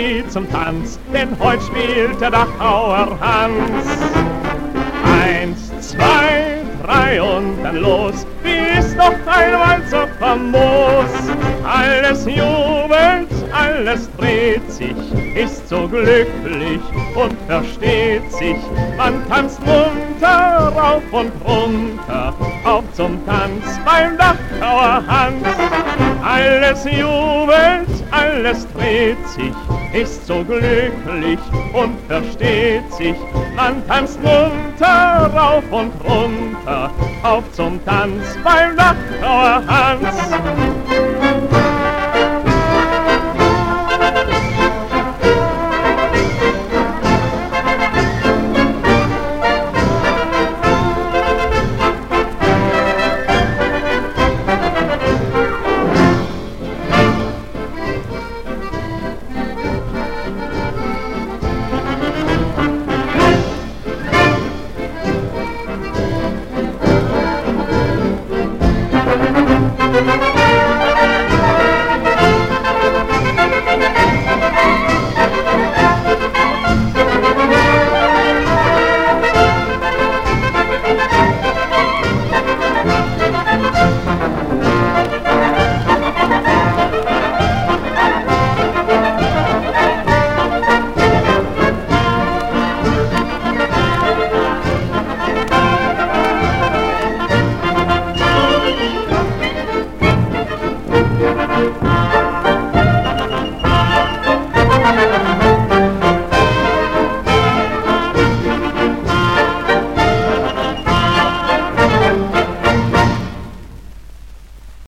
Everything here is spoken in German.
sie zum Tanz, denn heute spielt der Dachauer Hans. 1, 2, 3 und dann los, wie ist doch ein Walzer famos. Alles jubelt, alles dreht sich, ist so glücklich und versteht sich. Man tanzt munter rauf und runter, auf zum Tanz beim Dachauer Hans. Alles jubelt, alles dreht sich, ist so glücklich und versteht sich. Man tanzt munter rauf und runter, auf zum Tanz beim Dachauer Hans.